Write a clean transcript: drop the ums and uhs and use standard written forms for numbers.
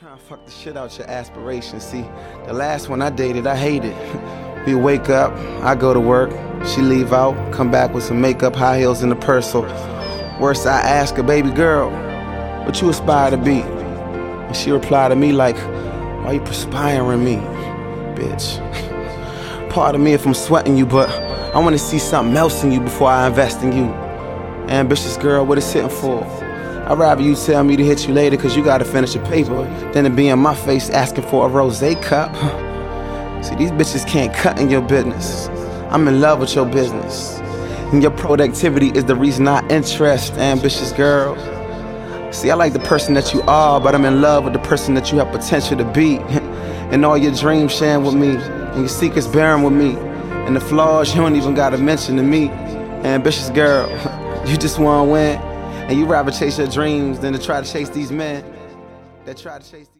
Trying to fuck the shit out your aspirations. See, the last one I dated, I hated. We wake up, I go to work, she leave out, come back with some makeup, high heels, and a purse. So worse, I ask her, baby girl, what you aspire to be? And she replied to me like, why you perspiring me, bitch? Pardon me if I'm sweating you, but I want to see something else in you before I invest in you. Ambitious girl, what it's hitting for? I'd rather you tell me to hit you later cause you gotta finish your paper than to be in my face asking for a rosé cup. See, these bitches can't cut in your business. I'm in love with your business, and your productivity is the reason I interest, ambitious girl. See, I like the person that you are, but I'm in love with the person that you have potential to be. And all your dreams sharing with me, and your secrets bearing with me, and the flaws you don't even gotta mention to me. Ambitious girl, you just wanna win. And you rather chase your dreams than to try to chase these men that try to chase these